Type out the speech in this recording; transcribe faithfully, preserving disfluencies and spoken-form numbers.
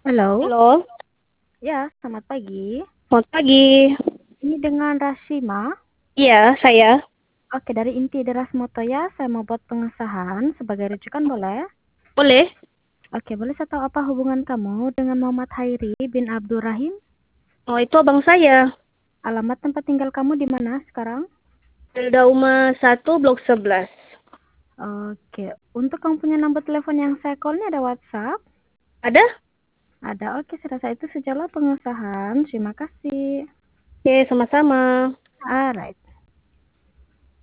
Halo, Halo, ya selamat pagi. selamat pagi. Ini dengan Rashima. Iya, saya. Oke, dari Inti Deras Moto ya, saya mau buat pengesahan sebagai rujukan boleh? Boleh? Oke, boleh saya tahu apa hubungan kamu dengan Muhammad Hairi bin Abdul Rahim? Oh, itu abang saya. Alamat tempat tinggal kamu di mana sekarang? Hilda Uma satu, Blok sebelas. Oke, untuk kamu punya nomor telepon yang saya call ini ada WhatsApp? Ada? Ada, oke, saya rasa itu sejalan pengesahan. Terima kasih. Oke, sama-sama. Alright.